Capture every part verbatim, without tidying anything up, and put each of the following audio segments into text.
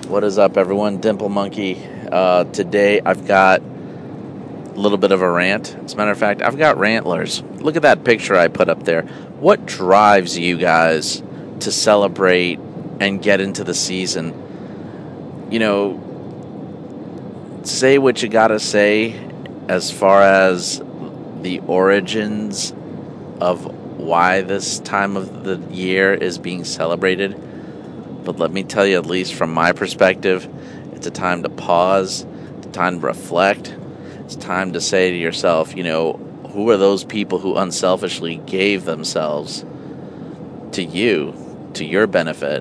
What is up, everyone? Dimple Monkey. Uh, today I've got a little bit of a rant. As a matter of fact, I've got rantlers. Look at that picture I put up there. What drives you guys to celebrate and get into the season? You know, say what you gotta say as far as the origins of why this time of the year is being celebrated. But let me tell you, at least from my perspective, it's a time to pause, it's a time to reflect. It's time to say to yourself, you know, who are those people who unselfishly gave themselves to you, to your benefit?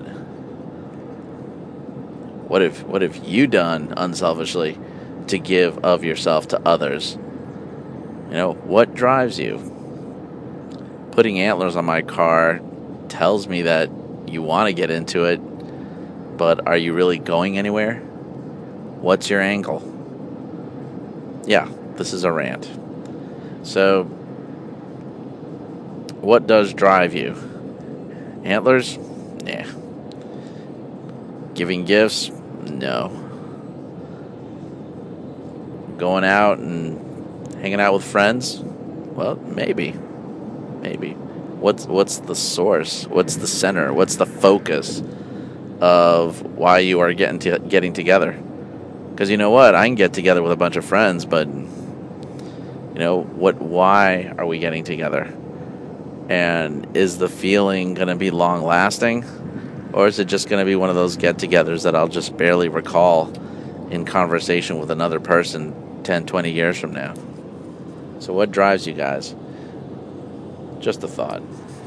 What have, what have you done unselfishly to give of yourself to others? You know, what drives you? Putting antlers on my car tells me that you want to get into it, but are you really going anywhere? What's your angle? Yeah, this is a rant. So, what does drive you? Antlers? Yeah. Giving gifts? No. Going out and hanging out with friends? Well, maybe. Maybe. What's what's the source? What's the center? What's the focus of why you are getting to, getting together? Because you know what? I can get together with a bunch of friends, but you know what? Why are we getting together? And is the feeling going to be long lasting, or is it just going to be one of those get-togethers that I'll just barely recall in conversation with another person ten, twenty years from now? So what drives you guys? Just a thought.